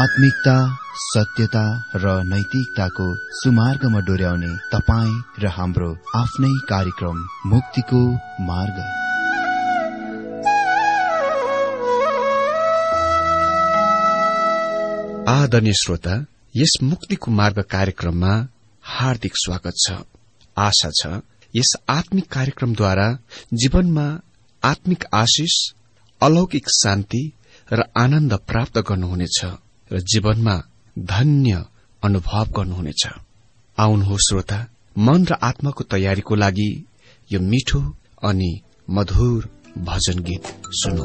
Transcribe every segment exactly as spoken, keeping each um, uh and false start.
आत्मिकता, सत्यता र नैतिकताको सुमार्गमा डोर्याउने तपाईँ र हाम्रो आफ्नै कार्यक्रम मुक्तिको मार्ग। आदरणीय श्रोता, यस मुक्तिको मार्ग कार्यक्रममा हार्दिक स्वागत छ। आशा छ यस आत्मिक कार्यक्रमद्वारा जीवनमा आत्मिक आशिष, अलौकिक शान्ति र आनन्द प्राप्त गर्नुहुनेछ र जीवनमा धन्य अनुभव गर्नुहुनेछ। आउनुहोस् श्रोता, मन र आत्माको तयारीको लागि यो मिठो अनि मधुर भजन गीत सुनौ।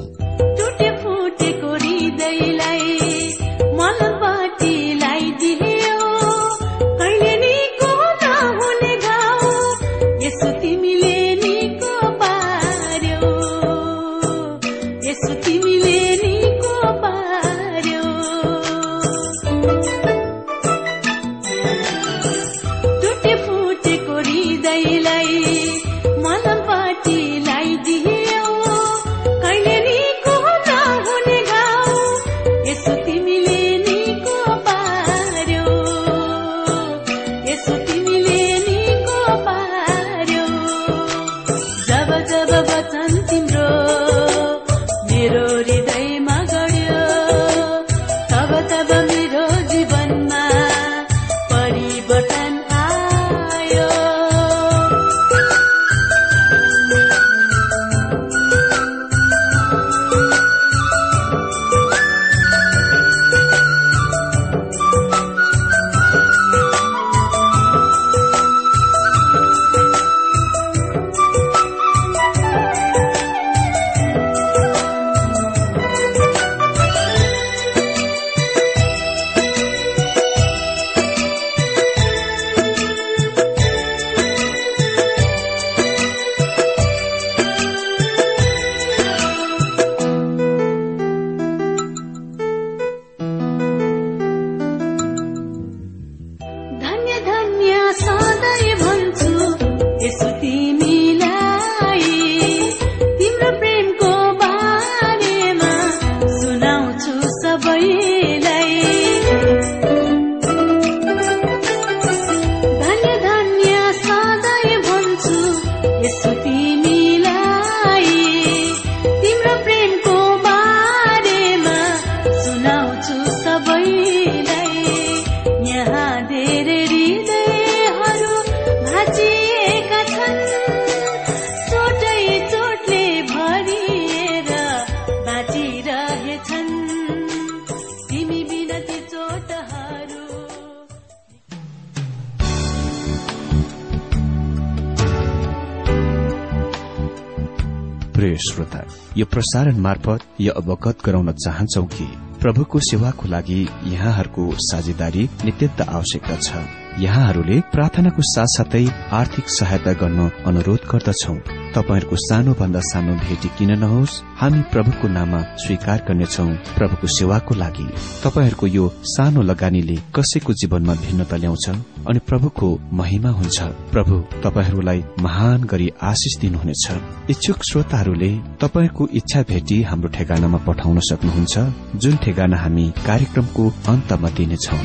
प्रिय श्रोता, यो प्रसारण मार्फत यो अवगत गराउन चाहन्छौ कि प्रभुको सेवाको लागि यहाँहरूको साझेदारी नित्यन्त आवश्यकता छ। यहाँहरूले प्रार्थनाको साथसाथै आर्थिक सहायता गर्न अनुरोध गर्दछौ। तपाईहरूको सानो भन्दा सानो भेटी किन नहोस्, हामी प्रभुको नाममा स्वीकार गर्नेछौ। प्रभुको सेवाको लागि तपाईहरूको यो सानो लगानीले कसैको जीवनमा भिन्नता ल्याउँछ अनि प्रभुको महिमा हुन्छ। प्रभु तपाईहरूलाई महान गरी आशिष दिनुहुनेछ। इच्छुक श्रोताहरूले तपाईहरूको इच्छा भेटी हाम्रो ठेगानामा पठाउन सक्नुहुन्छ, जुन ठेगाना हामी कार्यक्रमको अन्तमा दिनेछौ।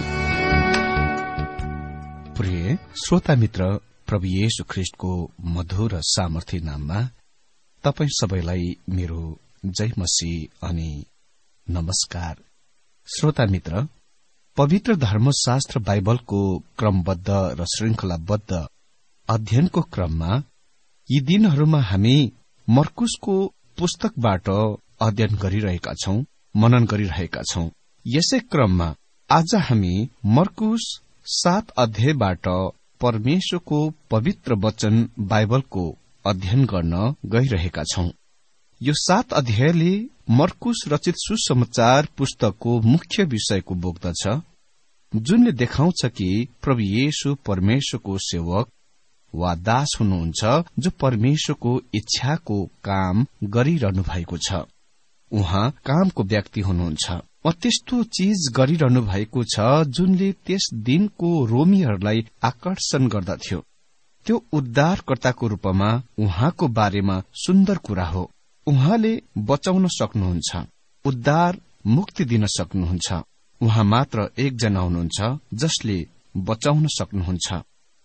प्रिय श्रोता मित्र, प्रभु येशू ख्रीष्टको मधुर र सामर्थ्य नाममा तपाई सबैलाई मेरो जय मसीह अनि नमस्कार। श्रोता मित्र, पवित्र धर्मशास्त्र बाइबलको क्रमबद्ध र श्रृंखलाबद्ध अध्ययनको क्रममा यी दिनहरूमा हामी मर्कुसको पुस्तकबाट अध्ययन गरिरहेका छौं, मनन गरिरहेका छौं। यसै क्रममा आज हामी मर्कुस सात अध्यायबाट परमेश्वरको पवित्र वचन बाइबलको अध्ययन गर्न गइरहेका छौं। यो सात अध्यायले मर्कुस रचित सुसमाचार पुस्तकको मुख्य विषयको बोक्दछ, जुनले देखाउँछ कि प्रभु येशू परमेश्वरको सेवक वा दास हुनुहुन्छ, जो परमेश्वरको इच्छाको काम गरिरहनु भएको छ। उहाँ कामको व्यक्ति हुनुहुन्छ वा त्यस्तो चीज गरिरहनु भएको छ जुनले त्यस दिनको रोमीहरूलाई आकर्षण गर्दथ्यो। त्यो उद्धारकर्ताको रूपमा उहाँको बारेमा सुन्दर कुरा हो। उहाँले बचाउन सक्नुहुन्छ, उद्धार मुक्ति दिन सक्नुहुन्छ। उहाँ मात्र एकजना हुनुहुन्छ जसले बचाउन सक्नुहुन्छ।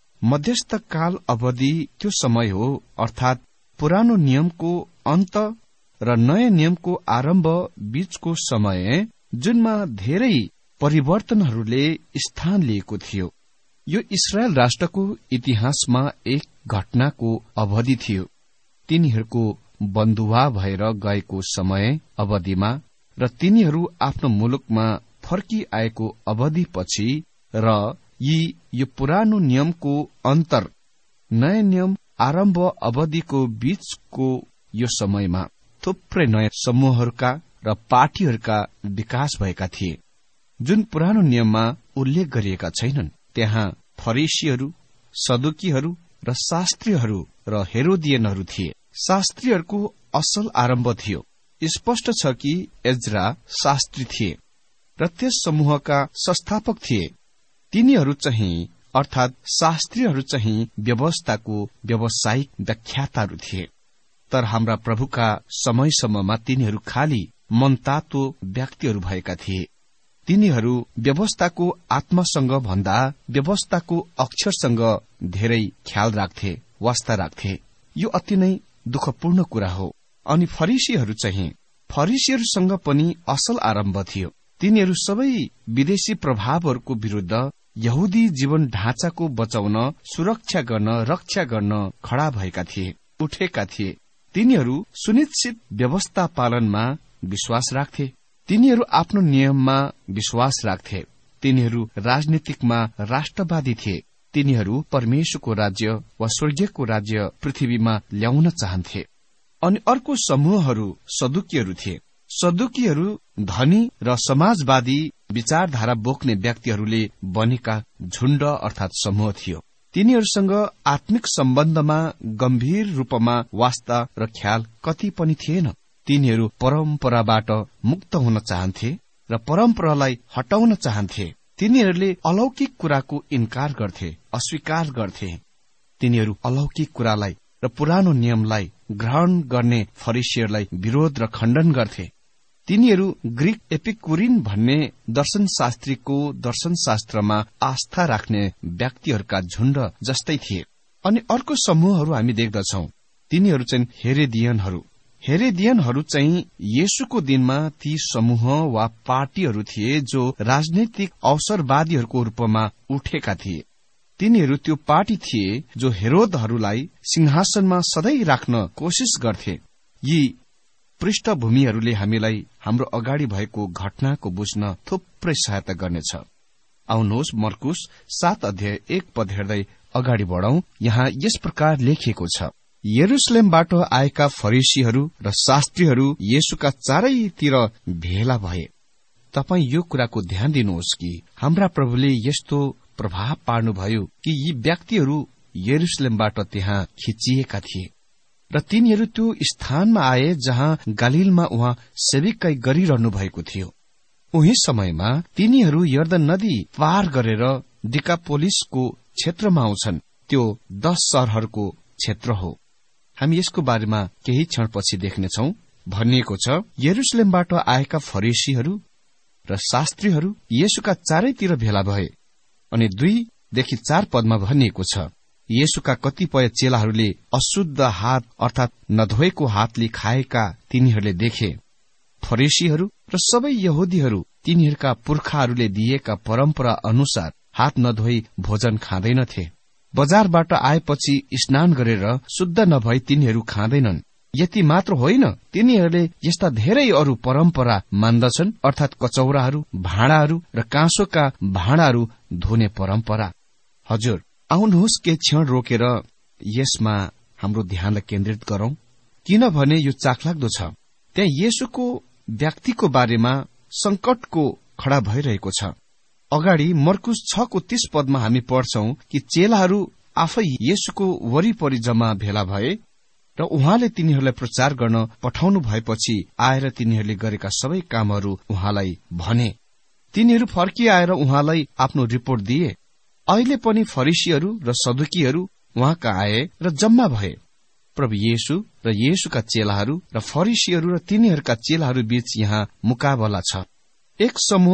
मध्यस्थकाल अवधि त्यो समय हो, अर्थात पुरानो नियमको अन्त र नयाँ नियमको आरम्भ बीचको समय, जुनमा धेरै परिवर्तनहरूले स्थान लिएको थियो। यो इस्रायल राष्ट्रको इतिहासमा एक घटनाको अवधि थियो। तिनीहरूको बन्धुवा भएर गएको समय अवधिमा र तिनीहरू आफ्नो मुलुकमा फर्किआएको अवधिपछि र यी यो पुरानो नियमको अन्तर नयाँ नियम आरम्भ अवधिको बीचको यो समयमा थुप्रै नयाँ समूहहरूका र पार्टीहरूका विकास भएका थिए, जुन पुरानो नियममा उल्लेख गरिएका छैनन्। त्यहाँ फरिसीहरू, सदुकीहरू र शास्त्रीहरू र हेरोदियनहरू थिए। शास्त्रीहरूको असल आरम्भ थियो। स्पष्ट छ कि एज्रा शास्त्री थिए र त्यस समूहका संस्थापक थिए। तिनीहरू चाहिँ अर्थात शास्त्रीहरू चाहिँ व्यवस्थाको व्यावसायिक व्याख्याताहरू थिए। तर हाम्रा प्रभुका समयसम्ममा तिनीहरू खाली मनतातो व्यक्तिहरू भएका थिए। तिनीहरू व्यवस्थाको आत्मासँग भन्दा व्यवस्थाको अक्षरसँग धेरै ख्याल राख्थे, वास्ता राख्थे। यो अति नै दुःखपूर्ण कुरा हो। अनि फरिसीहरू चाहिँ फरिसीहरूसँग पनि असल आरम्भ थियो। तिनीहरू सबै विदेशी प्रभावहरूको विरूद्ध यहुदी जीवन ढाँचाको बचाउन, सुरक्षा गर्न, रक्षा गर्न खड़ा भएका थिए, उठेका थिए। तिनीहरू सुनिश्चित व्यवस्था पालनमा विश्वास राख्थे। तिनीहरू आफ्नो नियममा विश्वास राख्थे। तिनीहरू राजनीतिकमा राष्ट्रवादी थिए। तिनीहरू परमेश्वरको राज्य वा स्वर्गीयको राज्य पृथ्वीमा ल्याउन चाहन्थे। अनि अर्को समूहहरू सदुकीहरू थिए। सदुकीहरू धनी र समाजवादी विचारधारा बोक्ने व्यक्तिहरूले बनेका झुण्ड अर्थात समूह थियो। तिनीहरूसँग आत्मिक सम्बन्धमा गम्भीर रूपमा वास्ता र ख्याल कति पनि थिएन। तिनीहरू परम्पराबाट मुक्त हुन चाहन्थे र परम्परालाई हटाउन चाहन्थे। तिनीहरूले अलौकिक कुराको इन्कार गर्थे, अस्वीकार गर्थे। तिनीहरू अलौकिक कुरालाई र पुरानो नियमलाई ग्रहण गर्ने फरिसीहरूलाई विरोध र खण्डन गर्थे। तिनीहरू ग्रीक एपिकुरिन भन्ने दर्शनशास्त्रीको दर्शनशास्त्रमा आस्था राख्ने व्यक्तिहरूका झुण्ड जस्तै थिए। अनि अर्को समूहहरू हामी देख्दछौ, तिनीहरू चाहिँ हेरेदियनहरू। हेरेदियनहरू चाहिँ येशूको दिनमा ती समूह वा पार्टीहरू थिए जो राजनैतिक अवसरवादीहरूको रूपमा उठेका थिए। तिनीहरू त्यो पार्टी थिए जो हेरोदहरूलाई सिंहासनमा सधैँ राख्न कोशिश गर्थे। यी पृष्ठभूमिहरूले हामीलाई हाम्रो अगाडि भएको घटनाको बुझ्न थुप्रै सहायता गर्नेछ। आउनुहोस् मर्कुस सात अध्याय एक पद हेर्दै अगाडि बढौं। यहाँ यस प्रकार लेखिएको छ, यरुशलेमबाट आएका फरिसीहरू र शास्त्रीहरू येशूका चारैतिर भेला भए। तपाई यो कुराको ध्यान दिनुहोस् कि हाम्रा प्रभुले यस्तो प्रभाव पार्नुभयो कि यी व्यक्तिहरू यरुशलेमबाट त्यहाँ खिचिएका थिए र तिनीहरू त्यो स्थानमा आए जहाँ गलीलमा उहाँ सेविकाई गरिरहनु भएको थियो। उही समयमा तिनीहरू यर्दन नदी पार गरेर डिकापोलिसको क्षेत्रमा आउँछन्। त्यो दश शहरहरूको क्षेत्र हो। हामी यसको बारेमा केही क्षणपछि देख्नेछौ। भनिएको छ, यरुशलेमबाट आएका फरिसीहरू र शास्त्रीहरू येशूका चारैतिर भेला भए। अनि दुईदेखि चार पदमा भनिएको छ, येशूका कतिपय चेलाहरूले अशुद्ध हात अर्थात नधोएको हातले खाएका तिनीहरूले देखे। फरिसीहरू र सबै यहुदीहरू तिनीहरूका पुर्खाहरूले दिएका परम्परा अनुसार हात नधोई भोजन खाँदैनथे। बजारबाट आएपछि स्नान गरेर शुद्ध नभई तिनीहरू खाँदैनन्। यति मात्र होइन, तिनीहरूले यस्ता धेरै अरू परम्परा मान्दछन्, अर्थात कचौराहरू, भाँडाहरू र काँसोका भाँडाहरू धुने परम्परा। हजुर, आउनुहोस् के क्षण रोकेर यसमा हाम्रो ध्यानलाई केन्द्रित गरौं, किनभने यो चाखलाग्दो छ। त्यहाँ येशूको व्यक्तिको बारेमा संकटको खड़ा भइरहेको छ। अगाडि मर्कुस छको तीस पदमा हामी पढ्छौं कि चेलाहरू आफै येशूको वरिपरि जम्मा भेला भए र उहाँले तिनीहरूलाई प्रचार गर्न पठाउनु भएपछि आएर तिनीहरूले गरेका सबै कामहरू उहाँलाई भने। तिनीहरू फर्किआएर उहाँलाई आफ्नो रिपोर्ट दिए। अहिले पनि फरिसीहरू र सदुकीहरू उहाँका आए र जम्मा भए। प्रभु येशू र येशूका चेलाहरू र फरिसीहरू र तिनीहरूका चेलाहरू बीच यहाँ मुकाबला छ। एक समूह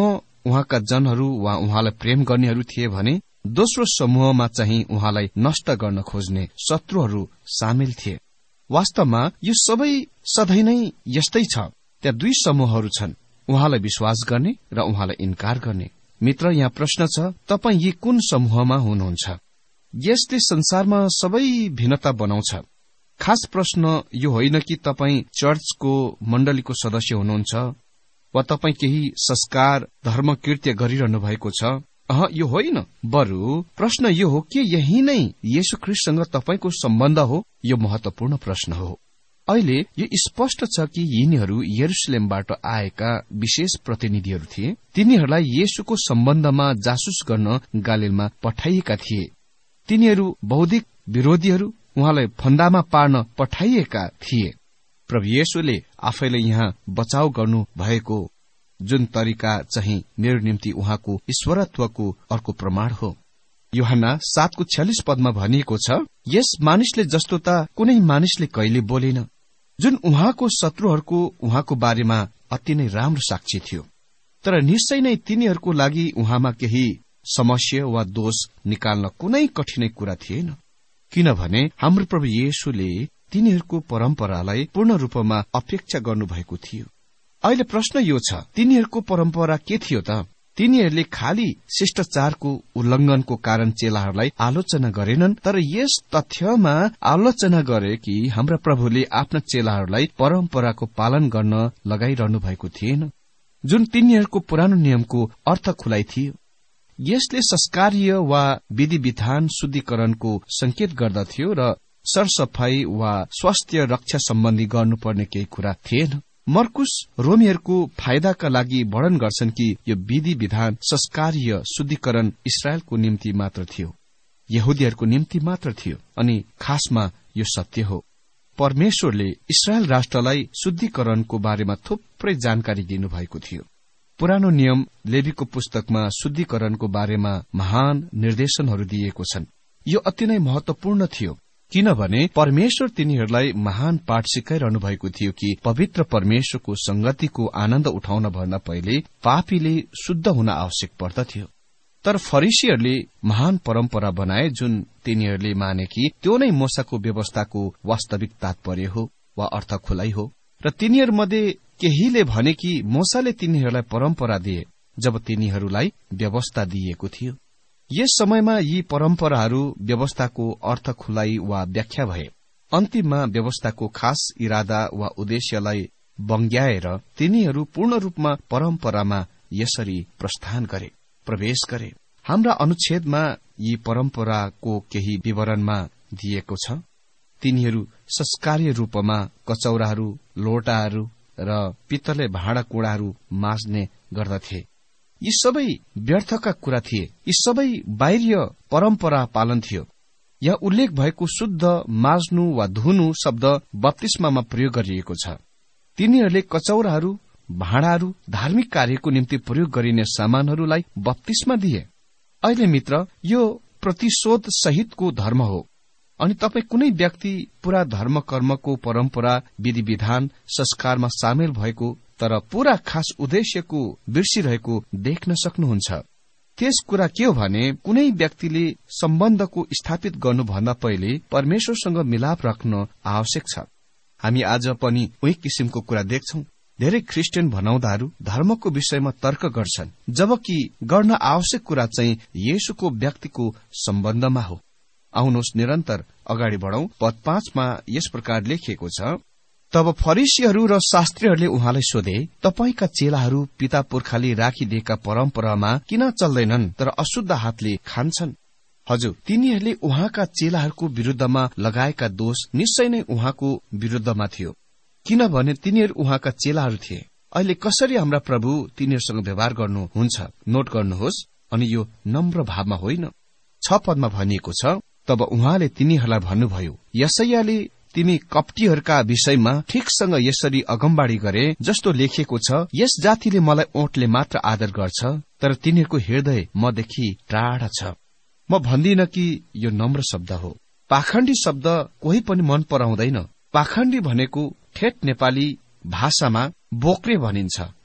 उहाँका जनहरू वा उहाँलाई प्रेम गर्नेहरू थिए भने दोस्रो समूहमा चाहिँ उहाँलाई नष्ट गर्न खोज्ने शत्रुहरू सामेल थिए। वास्तवमा यो सबै सधैँ नै यस्तै छ। त्यहाँ दुई समूहहरू छन्, उहाँलाई विश्वास गर्ने र उहाँलाई इन्कार गर्ने। मित्र, यहाँ प्रश्न छ, तपाईँ यी कुन समूहमा हुनुहुन्छ? यसले संसारमा सबै भिन्नता बनाउँछ। खास प्रश्न यो होइन कि तपाईँ चर्चको मण्डलीको सदस्य हुनुहुन्छ वा तपाईँ केही संस्कार धर्म कृत्य गरिरहनु भएको छ। अह, यो होइन। बरु प्रश्न यो हो कि यही नै येशू ख्रीष्टसँग तपाईको सम्बन्ध हो। यो महत्वपूर्ण प्रश्न हो। अहिले यो स्पष्ट छ कि यिनीहरू यरुशलेमबाट आएका विशेष प्रतिनिधिहरू थिए। तिनीहरूलाई येशूको सम्बन्धमा जासुस गर्न गालिलमा पठाइएका थिए। तिनीहरू बौद्धिक विरोधीहरू, उहाँलाई फन्दामा पार्न पठाइएका थिए। प्रभु येशूले आफैले यहाँ बचाव गर्नु भएको जुन तरिका चाहिँ मेरो निम्ति उहाँको ईश्वरत्वको अर्को प्रमाण हो। यूहन्ना सातको छ्यालिस पदमा भनिएको छ, यस मानिसले जस्तो त कुनै मानिसले कहिले बोलेन। जुन उहाँको शत्रुहरूको उहाँको बारेमा अति नै राम्रो साक्षी थियो। तर निश्चय नै तिनीहरूको लागि उहाँमा केही समस्या वा दोष निकाल्न कुनै कठिनै कुरा थिएन, किनभने हाम्रो प्रभु येशूले तिनीहरूको परम्परालाई पूर्ण रूपमा अपेक्षा गर्नुभएको थियो। अहिले प्रश्न यो छ, तिनीहरूको परम्परा के थियो त? तिनीहरूले खाली शिष्टाचारको उल्लंघनको कारण चेलाहरूलाई आलोचना गरेनन्, तर यस तथ्यमा आलोचना गरे कि हाम्रा प्रभुले आफ्ना चेलाहरूलाई परम्पराको पालन गर्न लगाइरहनु भएको थिएन, जुन तिनीहरूको पुरानो नियमको अर्थ खुलाइ थियो। यसले संस्कारीय वा विधि विधान शुद्धिकरणको संकेत गर्दथ्यो र सरसफाई वा स्वास्थ्य रक्षा सम्बन्धी गर्नुपर्ने केही कुरा थिएन। मर्कुस रोमीहरूको फाइदाका लागि वर्णन गर्छन् कि यो विधि विधान संस्कारीय शुद्धिकरण इसरायलको निम्ति मात्र थियो, यहुदीहरूको निम्ति मात्र थियो। अनि खासमा यो सत्य हो, परमेश्वरले इसरायल राष्ट्रलाई शुद्धिकरणको बारेमा थुप्रै जानकारी दिनुभएको थियो। पुरानो नियम लेवीको पुस्तकमा शुद्धिकरणको बारेमा महान निर्देशनहरू दिएको छन्। यो अति नै महत्वपूर्ण थियो, किनभने परमेश्वर तिनीहरूलाई महान पाठ सिकाइरहनु भएको थियो कि पवित्र परमेश्वरको संगतिको आनन्द उठाउन भन्दा पहिले पापीले शुद्ध हुन आवश्यक पर्दथ्यो। तर फरिसीहरूले महान परम्परा बनाए, जुन तिनीहरूले माने कि त्यो नै मूसाको व्यवस्थाको वास्तविक तात्पर्य हो वा अर्थ खुलाइ हो। र तिनीहरूमध्ये केहीले भने कि मूसाले तिनीहरूलाई परम्परा दिए जब तिनीहरूलाई व्यवस्था दिइएको थियो। यस समयमा यी परम्पराहरू व्यवस्थाको अर्थ खुलाइ वा व्याख्या भए। अन्तिममा व्यवस्थाको खास इरादा वा उद्देश्यलाई बङ्ग्याएर तिनीहरू पूर्ण रूपमा परम्परामा यसरी प्रस्थान गरे, प्रवेश गरे। हाम्रा अनुच्छेदमा यी परम्पराको केही विवरणमा दिएको छ। तिनीहरू संस्कारीय रूपमा कचौराहरू, लोटाहरू र पित्तले भाँडाकुँडाहरू माझ्ने गर्दथे। यी सबै व्यर्थका कुरा थिए। यी सबै बाहिरीय परम्परा पालन थियो। यहाँ उल्लेख भएको शुद्ध माझ्नु वा धुनु शब्द बप्तिस्मामा प्रयोग गरिएको छ। तिनीहरूले कचौराहरू, भाँडाहरू धार्मिक कार्यको निम्ति प्रयोग गरिने सामानहरूलाई बप्तिस्मा दिए। अहिले मित्र, यो प्रतिशोध सहितको धर्म हो। अनि तपाईँ कुनै व्यक्ति पूरा धर्म कर्मको परम्परा विधि विधान संस्कारमा सामेल भएको तर पूरा खास उद्देश्यको बिर्सिरहेको देख्न सक्नुहुन्छ। त्यस कुरा के हो भने, कुनै व्यक्तिले सम्बन्धको स्थापित गर्नुभन्दा पहिले परमेश्वरसँग मिलाप राख्न आवश्यक छ। हामी आज पनि उही किसिमको कुरा देख्छौं। धेरै ख्रिस्टियन भनाउँदाहरू धर्मको विषयमा तर्क गर्छन्, जबकि गर्न आवश्यक कुरा चाहिँ येशूको व्यक्तिको सम्बन्धमा हो। आउनुहोस् निरन्तर अगाडि बढौं। पद पाँचमा यस प्रकार लेखिएको छ, तब फरिसीहरू र शास्त्रीहरूले उहाँलाई सोधे, तपाईका चेलाहरू पिता पुर्खाले राखिदिएका परम्परामा किन चल्दैनन् तर अशुद्ध हातले खान्छन्? हजुर, तिनीहरूले उहाँका चेलाहरूको विरुद्धमा लगाएका दोष निश्चय नै उहाँको विरुद्धमा थियो, किनभने तिनीहरू उहाँका चेलाहरू थिए। अहिले कसरी हाम्रा प्रभु तिनीहरूसँग व्यवहार गर्नुहुन्छ नोट गर्नुहोस्, अनि यो नम्र भावमा होइन। छ पदमा भनिएको छ, तब उहाँले तिनीहरूलाई भन्नुभयो, यशायाले तिमी कप्टीहरूका विषयमा ठिकसँग यसरी अगमबाडी गरे जस्तो लेखिएको छ, यस जातिले मलाई ओठले मात्र आदर गर्छ, तर तिनीहरूको हृदय मदेखि टाढा छ। म भन्दिन कि यो नम्र शब्द हो। पाखण्डी शब्द कोही पनि मन पराउँदैन। पाखण्डी भनेको ठेट नेपाली भाषामा बोक्रे भनिन्छ।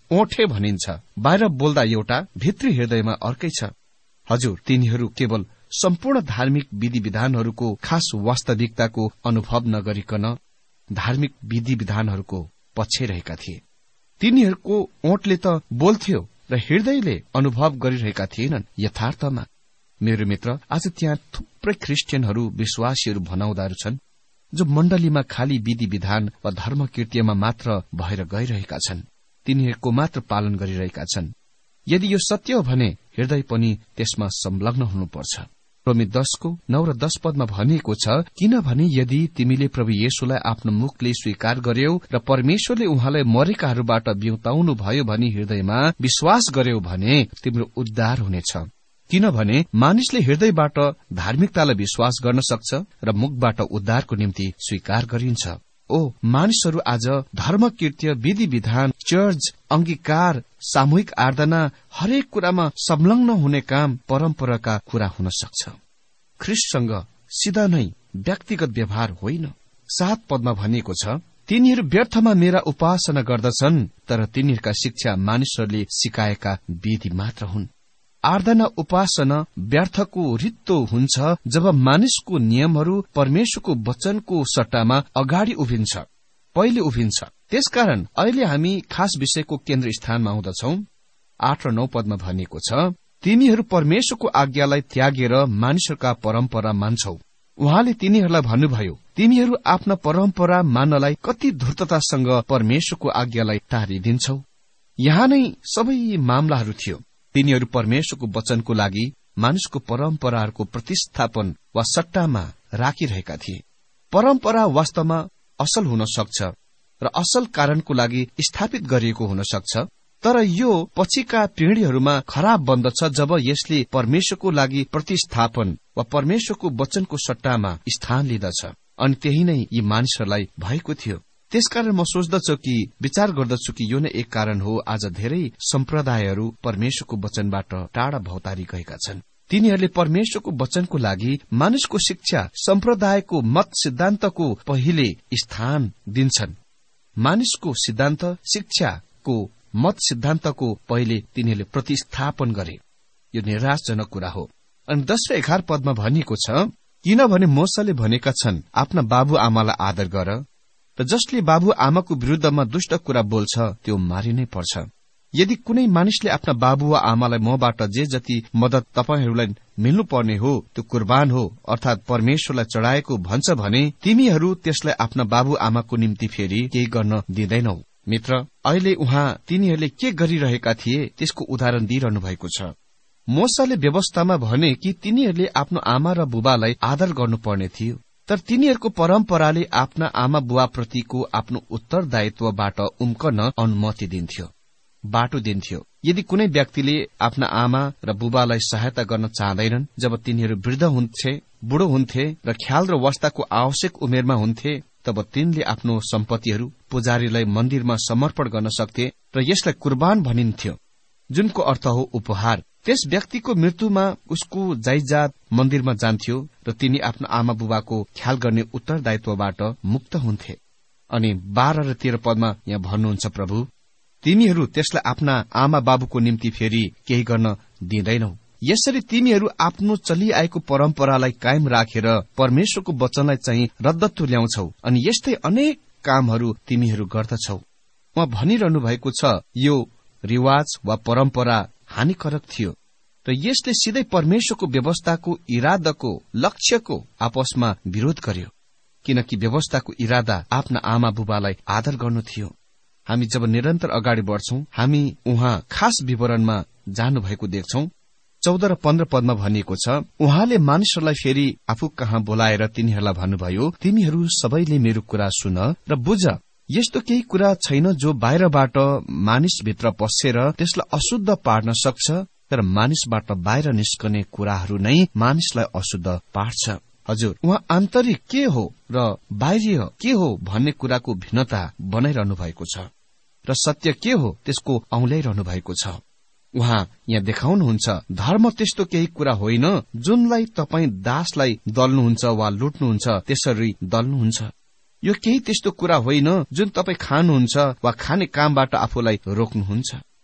ओठे भनिन्छ, बाहिर बोल्दा एउटा, भित्री हृदयमा अर्कै छ। हजुर, तिनीहरू केवल सम्पूर्ण धार्मिक विधि विधानहरूको खास वास्तविकताको अनुभव नगरिकन धार्मिक विधि विधानहरूको पछि रहेका थिए। तिनीहरूको ओठले त बोल्थ्यो र हृदयले अनुभव गरिरहेका थिएनन्। यथार्थमा मेरो मित्र, आज त्यहाँ थुप्रै ख्रिस्टियनहरू, विश्वासीहरू भनाउँदाहरू छन् जो मण्डलीमा खाली विधि विधान वा धर्म कृत्यमा मात्र भएर गइरहेका छन्, तिनीहरूको मात्र पालन गरिरहेका छन्। यदि यो सत्य हो भने हृदय पनि त्यसमा संलग्न हुनुपर्छ। रोमी दशको नौ र दश पदमा भनिएको छ, किनभने यदि तिमीले प्रभु येशूलाई आफ्नो मुखले स्वीकार गर्यौ र परमेश्वरले उहाँलाई मरेकाहरूबाट बिउताउनु भयो भनी हृदयमा विश्वास गर्यौ भने तिम्रो उद्धार हुनेछ। किनभने मानिसले हृदयबाट धार्मिकतालाई विश्वास गर्न सक्छ र मुखबाट उद्धारको निम्ति स्वीकार गरिन्छ। ओ मानिसहरू आज धर्म कृत्य, विधि विधान, चर्च, अंगीकार, सामूहिक आराधना, हरेक कुरामा संलग्न हुने काम परम्पराका कुरा हुन सक्छ। ख्रिस्टसँग सिधा नै व्यक्तिगत व्यवहार होइन। सात पदमा भनिएको छ, तिनीहरू व्यर्थमा मेरा उपासना गर्दछन्, तर तिनीहरूका शिक्षा मानिसहरूले सिकाएका विधि मात्र हुन्। आराधना उपासना व्यर्थको रित्तो हुन्छ जब मानिसको नियमहरू परमेश्वरको वचनको सट्टामा अगाडि उभिन्छ, पहिले उभिन्छ। त्यसकारण अहिले हामी खास विषयको केन्द्र स्थानमा आउँदछौ। आठ र नौ पदमा भनिएको छ, तिनीहरू परमेश्वरको आज्ञालाई त्यागेर मानिसहरूका परम्परा मान्छौ। उहाँले तिनीहरूलाई भन्नुभयो, तिमीहरू आफ्ना परम्परा मान्नलाई कति धूर्ततासँग परमेश्वरको आज्ञालाई टारिदिन्छौ। यहाँ नै सबै मामलाहरू थियो। तिनीहरू परमेश्वरको वचनको लागि मानिसको परम्पराहरूको प्रतिस्थापन वा सट्टामा राखिरहेका थिए। परम्परा वास्तवमा असल हुन सक्छ र असल कारणको लागि स्थापित गरिएको हुन सक्छ, तर यो पछिका पिँढीहरूमा खराब बन्दछ जब यसले परमेश्वरको लागि प्रतिस्थापन वा परमेश्वरको वचनको सट्टामा स्थान लिँदछ। अनि त्यही नै यी मानिसहरूलाई भएको थियो। त्यसकारण म सोच्दछु कि विचार गर्दछु कि यो नै एक कारण हो आज धेरै सम्प्रदायहरू परमेश्वरको वचनबाट टाढा भौतारी गएका छन्। तिनीहरूले परमेश्वरको वचनको लागि मानिसको शिक्षा, सम्प्रदायको मत सिद्धान्तको पहिले स्थान दिन्छन्। मानिसको सिद्धान्त, शिक्षाको मत सिद्धान्तको पहिले तिनीहरूले प्रतिस्थापन गरे। यो निराशजनक कुरा हो। अनि दश र एघार पदमा भनिएको छ, किनभने मोशाले भनेका छन्, आफ्ना बाबु आमालाई आदर गर, र जसले बाबु आमाको विरुद्धमा दुष्ट कुरा बोल्छ त्यो मारिनै पर्छ। यदि कुनै मानिसले आफ्ना बाबु वा आमालाई मबाट जे जति मदत तपाईहरूलाई मिल्नुपर्ने हो त्यो कुर्बान हो, अर्थात परमेश्वरलाई चढाएको भन्छ भने तिमीहरू त्यसलाई आफ्ना बाबु आमाको निम्ति फेरि केही गर्न दिँदैनौ। मित्र, अहिले उहाँ तिनीहरूले के गरिरहेका थिए त्यसको उदाहरण दिइरहनु भएको छ। मोशाले व्यवस्थामा भने कि तिनीहरूले आफ्नो आमा र बुबालाई आदर गर्नुपर्ने थियो, तर तिनीहरूको परम्पराले आफ्ना आमा बुवाप्रतिको आफ्नो उत्तरदायित्वबाट उम्कन अनुमति दिन्थ्यो, बाटो दिन्थ्यो। यदि कुनै व्यक्तिले आफ्ना आमा र बुबालाई सहायता गर्न चाहँदैनन्, जब तिनीहरू वृद्ध हुन्थे, बुढो हुन्थे र ख्याल र वास्ताको आवश्यक उमेरमा हुन्थे, तब तिनले आफ्नो सम्पत्तिहरू पुजारीलाई मन्दिरमा समर्पण गर्न सक्थे र यसलाई कुर्बान भनिन्थ्यो, जुनको अर्थ हो उपहार। त्यस व्यक्तिको मृत्युमा उसको जायजात मन्दिरमा जान्थ्यो र तिनी आफ्नो आमा बुबाको ख्याल गर्ने उत्तरदायित्वबाट मुक्त हुन्थे। अनि बाह्र र तेह्र पदमा यहाँ भन्नुहुन्छ, प्रभु तिमीहरू त्यसलाई आफ्ना आमा बाबुको निम्ति फेरि केही गर्न दिँदैनौ। यसरी तिमीहरू आफ्नो चलिआएको परम्परालाई कायम राखेर परमेश्वरको वचनलाई चाहिँ रद्दत्व ल्याउँछौ अनि यस्तै अनेक कामहरू तिमीहरू गर्दछौ। उहाँ भनिरहनु भएको छ, यो रिवाज वा परम्परा हानिकारक थियो र यसले सिधै परमेश्वरको व्यवस्थाको इरादाको लक्ष्यको आपसमा विरोध गर्यो, किनकि व्यवस्थाको इरादा आफ्ना आमा बुबालाई आदर गर्नु थियो। हामी जब निरन्तर अगाडि बढ्छौं, हामी उहाँ खास विवरणमा जानु भएको देख्छौं। चौध र पन्ध्र पदमा भनिएको छ, उहाँले मानिसहरूलाई फेरि आफू कहाँ बोलाएर तिनीहरूलाई भन्नुभयो, तिमीहरू सबैले मेरो कुरा सुन र बुझ। यस्तो केही कुरा छैन जो बाहिरबाट मानिसभित्र पसेर त्यसलाई अशुद्ध पार्न सक्छ, तर मानिसबाट बाहिर निस्कने कुराहरू नै मानिसलाई अशुद्ध पार्छ। हजुर, उहाँ आन्तरिक के हो र बाहिरीय के हो भन्ने कुराको भिन्नता बनाइरहनु भएको छ र सत्य के हो त्यसको औल्याइरहनु भएको छ। उहाँ यहाँ देखाउनुहुन्छ, धर्म त्यस्तो केही कुरा होइन जुनलाई तपाईँ दासलाई दल्नुहुन्छ वा लुट्नुहुन्छ त्यसरी दल्नुहुन्छ। यो केही त्यस्तो कुरा होइन जुन तपाईँ खानुहुन्छ वा खाने कामबाट आफूलाई रोक्नुहुन्छ।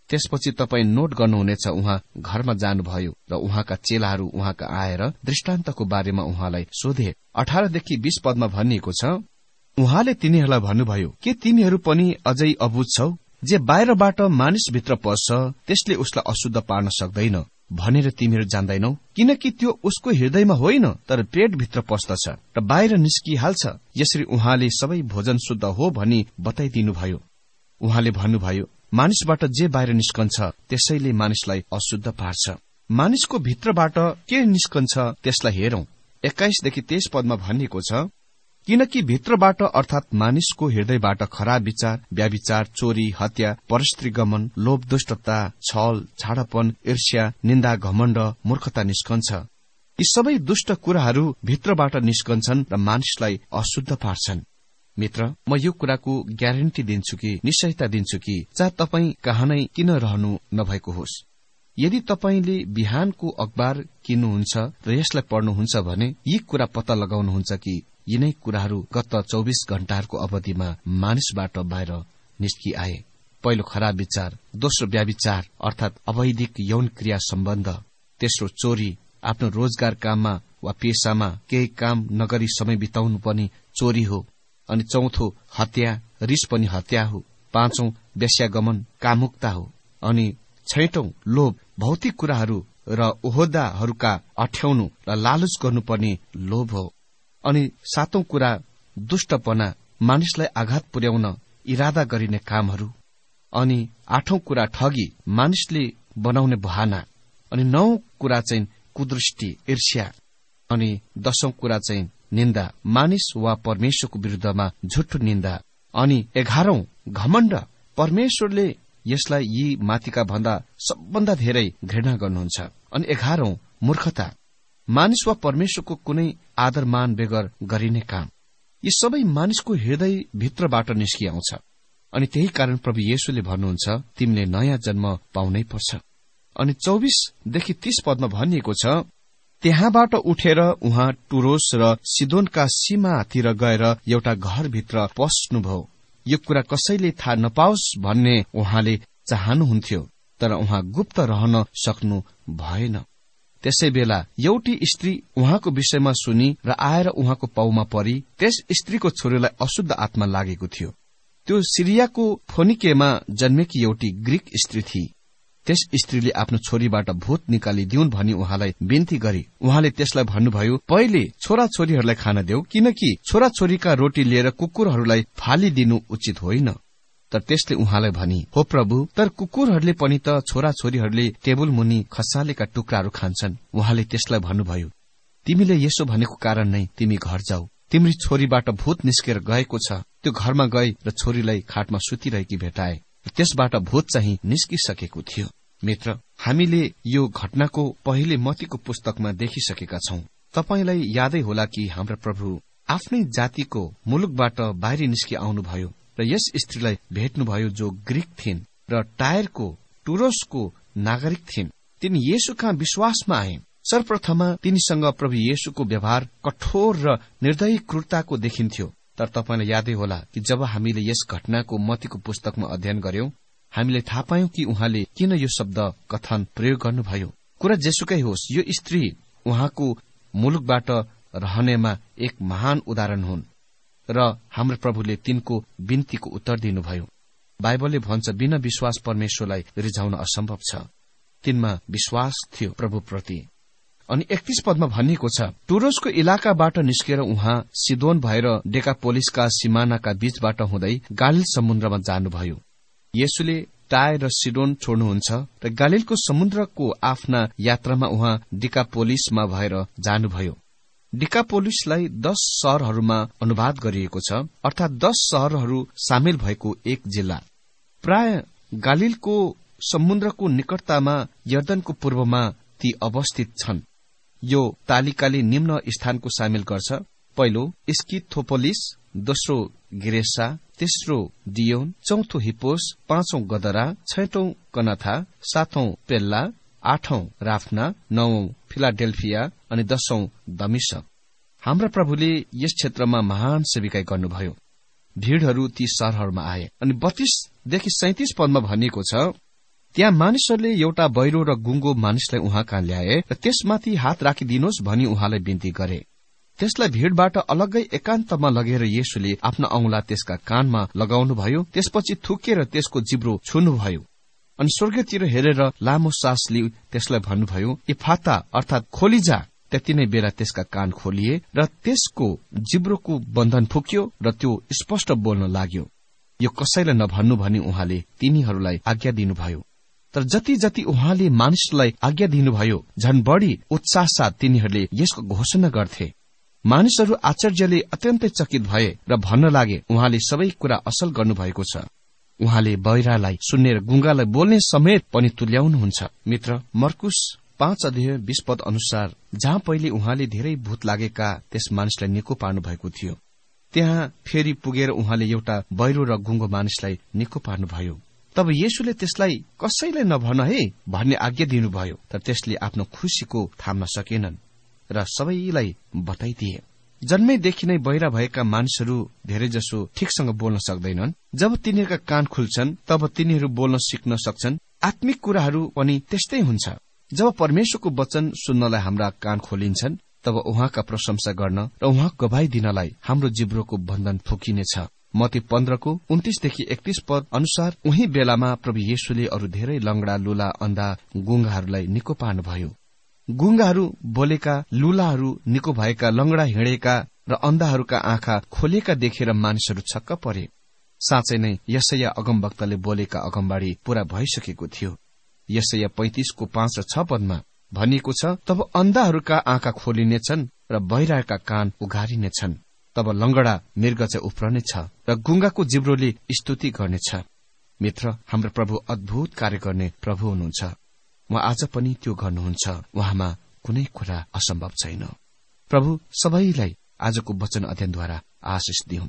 त्यसपछि तपाईँ नोट गर्नुहुनेछ, उहाँ घरमा जानुभयो र उहाँका चेलाहरू उहाँका आएर दृष्टान्तको बारेमा उहाँलाई सोधे। अठारदेखि बीस पदमा भनिएको छ, उहाँले तिनीहरूलाई भन्नुभयो, के तिमीहरू पनि अझै अबुझ छौ? जे बाहिरबाट मानिसभित्र पस्छ त्यसले उसलाई अशुद्ध पार्न सक्दैन भनेर तिमीहरू जान्दैनौ? किनकि त्यो उसको हृदयमा होइन, तर पेटभित्र पस्दछ र बाहिर निस्किहाल्छ। यसरी उहाँले सबै भोजन शुद्ध हो भनी बताइदिनुभयो। उहाँले भन्नुभयो, मानिसबाट जे बाहिर निस्कन्छ त्यसैले मानिसलाई अशुद्ध पार्छ। मानिसको भित्रबाट के निस्कन्छ त्यसलाई हेरौं। एक्काइसदेखि तेइस पदमा भनिएको छ, किनकि भित्रबाट अर्थात मानिसको हृदयबाट खराब विचार, व्याभिचार, चोरी, हत्या, परस्त्रीगमन, लोभ, दुष्टता, छल, छाडापन, ईर्ष्या, निन्दा, घमण्ड, मूर्खता निस्कन्छ। यी सबै दुष्ट कुराहरू भित्रबाट निस्कन्छन् र मानिसलाई अशुद्ध पार्छन्। मित्र, म यो कुराको ग्यारेन्टी दिन्छु कि निश्चयता दिन्छु कि चाहे तपाईँ कहाँ नै किन रहनु नभएको होस्, यदि तपाईँले बिहानको अखबार किन्नुहुन्छ र यसलाई पढ्नुहुन्छ भने यी कुरा पत्ता लगाउनुहुन्छ कि यिनै कुराहरू गत चौबिस घण्टाहरूको अवधिमा मानिसबाट बाहिर निस्किआए। पहिलो खराब विचार, दोस्रो व्याभिचार अर्थात अवैधिक यौन क्रिया सम्बन्ध, तेस्रो चोरी, आफ्नो रोजगार काममा वा पेशामा केही काम नगरी समय बिताउनु पनि चोरी हो। अनि चौथो हत्या, रिस पनि हत्या हो। पाँचौं वेश्यागमन, कामुकता हो। अनि छैटौं लोभ, भौतिक कुराहरू र ओहदाहरूका अठ्याउनु र लालच गर्नुपर्ने लोभ हो। अनि सातौं कुरा दुष्टपना, मानिसलाई आघात पुर्याउन इरादा गरिने कामहरू। अनि आठौं कुरा ठगी, मानिसले बनाउने बहाना। अनि नौ कुरा चाहिँ कुदृष्टि, ईर्ष्या। अनि दशौं कुरा चाहिँ निन्दा, मानिस वा परमेश्वरको विरुद्धमा झुट्टो निन्दा। अनि एघारौं घमण्ड, परमेश्वरले यसलाई यी माथिका भन्दा सबभन्दा धेरै घृणा गर्नुहुन्छ। अनि एघारौं मूर्खता, मानिस वा परमेश्वरको कुनै आदरमान बेगर गरिने काम। यी सबै मानिसको हृदय भित्रबाट निस्किआउँछ। अनि त्यही कारण प्रभु येशूले भन्नुहुन्छ, तिमीले नयाँ जन्म पाउनै पर्छ। अनि चौबिसदेखि तीस पदमा भनिएको छ, त्यहाँबाट उठेर उहाँ टुरोस र सिदोनका सीमातिर गएर एउटा घरभित्र पस्नुभयो। यो कुरा कसैले थाहा नपाओस् भन्ने उहाँले चाहनुहुन्थ्यो, तर उहाँ गुप्त रहन सक्नु भएन। त्यसै बेला एउटी स्त्री उहाँको विषयमा सुनि र आएर उहाँको पाउमा परी। त्यस स्त्रीको छोरीलाई अशुद्ध आत्मा लागेको थियो। त्यो सिरियाको फोनिकेमा जन्मेकी एउटी ग्रीक स्त्री थिई। त्यस स्त्रीले आफ्नो छोरीबाट भूत निकालिदिउन् भनी उहाँलाई बिन्ती गरी। उहाँले त्यसलाई भन्नुभयो, पहिले छोरा छोरीहरूलाई खान देऊ, किनकि छोरा छोरीका रोटी लिएर कुकुरहरूलाई फालिदिनु उचित होइन। तर त्यसले उहाँलाई भनी, हो प्रभु, तर कुकुरहरूले पनि त छोरा छोरीहरूले टेबुल मुनि खसालेका टुक्राहरू खान्छन्। उहाँले त्यसलाई भन्नुभयो, तिमीले यसो भनेको कारण नै तिमी घर जाऊ, तिम्री छोरीबाट भूत निस्केर गएको छ। त्यो घरमा गए र छोरीलाई खाटमा सुतिरहेकी भेटाए। त्यसबाट भूत चाहिँ निस्किसकेको थियो। मित्र, हामीले यो घटनाको पहिले मत्तीको पुस्तकमा देखिसकेका छौं। तपाईलाई यादै होला कि हाम्रा प्रभु आफ्नै जातिको मुलुकबाट बाहिर निस्कि आउनुभयो र यस स्त्रीलाई भेट्नुभयो जो ग्रीक थिइन् र टायरको टुरोसको नागरिक थिइन्। तिनी येशू कहाँ विश्वासमा आए। सर्वप्रथममा तिनीसँग प्रभु येशूको व्यवहार कठोर र निर्दयी क्रूरताको देखिन्थ्यो। तर तपाईलाई यादै होला कि जब हामीले यस घटनाको मत्तीको पुस्तकमा अध्ययन गर्यौं, हामीले थाहा पायौं कि उहाँले किन यो शब्द कथन प्रयोग गर्नुभयो। कुरा जेसुकै होस्, यो स्त्री उहाँको मुलुकबाट रहनेमा एक महान उदाहरण हुन् र हाम्रो प्रभुले तिनको बिन्तीको उत्तर दिनुभयो। बाइबलले भन्छ, बिना विश्वास परमेश्वरलाई रिझाउन असम्भव छ। तिनमा विश्वास थियो प्रभुप्रति। अनि एकतीस पदमा भनिएको छ, टुरोसको इलाकाबाट निस्केर उहाँ सिदोन भएर डेकापोलिसका सिमानाका बीचबाट हुँदै गालिल समुद्रमा जानुभयो। येशूले टायर र सिडोन छोड्नुहुन्छ र गालिलको समुद्रको आफ्ना यात्रामा उहाँ डिकापोलिसमा भएर जानुभयो। डिकापोलिसलाई दश शहरहरूमा अनुवाद गरिएको छ, अर्थात दश शहरहरू सामेल भएको एक जिल्ला। प्राय गालिलको समुद्रको निकटतामा यर्दनको पूर्वमा ती अवस्थित छन्। यो तालिकाले निम्न स्थानको सामेल गर्छ। पहिलो स्किथोपोलिस, दोस्रो गिरेसा, तेस्रो डियोन, चौथो हिपोस, पाँचौं गदरा, छैटौं कनाथा, सातौं पेल्ला, आठौं राफ्ना, नौं फिलाडेल्फिया अनि दशौं दमिश्क। हाम्रा प्रभुले यस क्षेत्रमा महान सेविकाई गर्नुभयो। भीड़हरू ती शहरहरूमा आए। अनि बत्तीसदेखि सैतिस पदमा भनिएको छ, त्यहाँ मानिसहरूले एउटा बहिरो र गुङ्गो मानिसलाई उहाँ कहाँ ल्याए र त्यसमाथि हात राखिदिनुहोस् भनी उहाँलाई बिन्ती गरे। त्यसलाई भीड़बाट अलग्गै एकान्तमा लगेर येशूले आफ्ना औंला त्यसका कानमा लगाउनुभयो। त्यसपछि थुकेर त्यसको जिब्रो छुनुभयो अनि स्वर्गतिर हेरेर लामो सास लिई त्यसलाई भन्नुभयो, इफाता अर्थात खोलिजा। त्यति नै बेला त्यसका कान खोलिए र त्यसको जिब्रोको बन्धन फुक्यो र त्यो स्पष्ट बोल्न लाग्यो। यो कसैलाई नभन्नु भनी उहाँले तिनीहरूलाई आज्ञा दिनुभयो। तर जति जति उहाँले मानिसलाई आज्ञा दिनुभयो झन बढ़ी उत्साह साथ तिनीहरूले यसको घोषणा गर्थे। मानिसहरू आश्चर्यले अत्यन्तै चकित भए र भन्न लागे, उहाँले सबै कुरा असल गर्नुभएको छ। उहाँले बहिरालाई सुन्ने र गुङ्गालाई बोल्ने समेत पनि तुल्याउनुहुन्छ। मित्र, मर्कुस पाँच अध्याय बीस पद अनुसार जहाँ पहिले उहाँले धेरै भूत लागेका त्यस मानिसलाई निको पार्नु भएको थियो, त्यहाँ फेरि पुगेर उहाँले एउटा बहिरो र गुङ्गो मानिसलाई निको पार्नुभयो। तब येशूले त्यसलाई कसैलाई नभन है भन्ने आज्ञा दिनुभयो। तर त्यसले आफ्नो खुशीको थाम्न सकेनन् र सबैलाई बताइदिए। जन्मैदेखि नै बहिरा भएका मानिसहरू धेरैजसो ठिकसँग बोल्न सक्दैनन्। जब तिनीहरूका कान खुल्छन् तब तिनीहरू बोल्न सिक्न सक्छन्। आत्मिक कुराहरू पनि त्यस्तै हुन्छ। जब परमेश्वरको वचन सुन्नलाई हाम्रा कान खोलिन्छन् तब उहाँका प्रशंसा गर्न र उहाँ गवाई दिनलाई हाम्रो जिब्रोको बन्धन फुकिनेछ। मत्ती पन्ध्रको उन्तीसदेखि एकतीस पद अनुसार उही बेलामा प्रभु येशूले अरू धेरै लंगडा, लुला, अन्धा, गुङ्गाहरूलाई निको पार्नुभयो। गुङ्गाहरू बोलेका, लुलाहरू निको भएका, लंगडा हिँडेका र अन्धाहरूका आँखा खोलेका देखेर मानिसहरू छक्क परे। साँच्चै नै यशाया अगमवक्ताले बोलेका अगमबाडी पूरा भइसकेको थियो। यशाया पैंतीसको पाँच र छ पदमा भनिएको छ, तब अन्धाहरूका आँखा खोलिनेछन् र बहिराका कान उघारिनेछन्। तब लंगडा मृग चाहिँ उफ्रनेछ र गुङ्गाको जिब्रोले स्तुति गर्नेछ। मित्र, हाम्रो प्रभु अद्भुत कार्य गर्ने प्रभु हुनुहुन्छ। उहाँ आज पनि त्यो गर्नुहुन्छ। उहाँमा कुनै कुरा असम्भव छैन। प्रभु सबैलाई आजको वचन अध्ययनद्वारा आशिष दिउन्।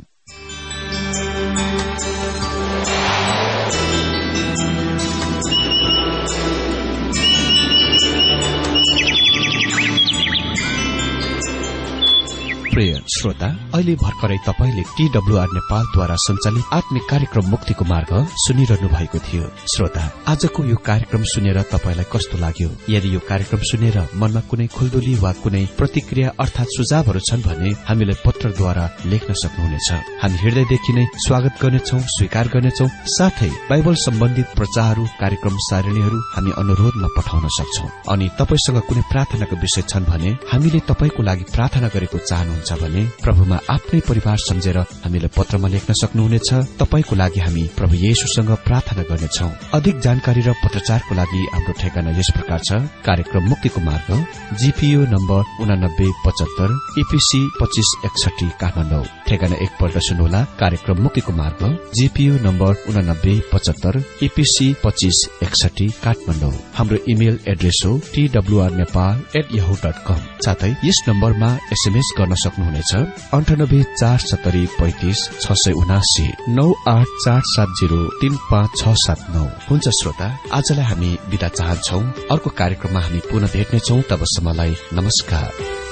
प्रिय श्रोता, अहिले भर्खरै तपाईले टीडब्ल्यूआर नेपालद्वारा सञ्चालित आत्मिक कार्यक्रम मुक्तिको मार्ग सुनिरहनु भएको थियो। श्रोता, आजको यो कार्यक्रम सुनेर तपाईलाई कस्तो लाग्यो? यदि यो कार्यक्रम सुनेर मनमा कुनै खुल्दुली वा कुनै प्रतिक्रिया अर्थात सुझावहरू छन् भने हामीलाई पत्रद्वारा लेख्न सक्नुहुनेछ। हामी हृदयदेखि नै स्वागत गर्नेछौं, स्वीकार गर्नेछौं। साथै बाइबल सम्बन्धित प्रचारहरू, कार्यक्रम सारणीहरू हामी अनुरोधमा पठाउन सक्छौं। अनि तपाईसँग कुनै प्रार्थनाको विषय छन् भने हामीले तपाईको लागि प्रार्थना गरेको चाहनुहुन्छ भने प्रभुमा आफ्नै परिवार सम्झेर हामीलाई पत्रमा लेख्न सक्नुहुनेछ। तपाईको लागि हामी प्रभु येशूसँग प्रार्थना गर्नेछौं। अधिक जानकारी र पत्रचारको लागि हाम्रो ठेगाना यस प्रकार छ। कार्यक्रम मुक्तिको मार्ग, जीपीओ नम्बर उनानब्बे पचहत्तर, ईपीसी पच्चीस एकसठी, काठमाडौँ। ठेगाना एकपल्ट सुन्नुहोला। कार्यक्रम मुक्तिको मार्ग, जीपीओ नम्बर उनानब्बे पचहत्तर, ईपीसी पच्चीस एकसठी, काठमाडौँ। हाम्रो इमेल एड्रेस हो TWR Nepal at Yahoo dot com. साथै यस नम्बरमा एसएमएस गर्न सक्नुहुनेछ अन्ठानब्बे चार सत्तरी पैंतिस छ सय उनासी नौ आठ चार सात जीरो तीन पाँच छ सात नौ। हुन्छ श्रोता, आजलाई हामी बिदा चाहन्छौ। अर्को कार्यक्रममा हामी पुनः भेट्नेछौ। तबसम्मलाई नमस्कार।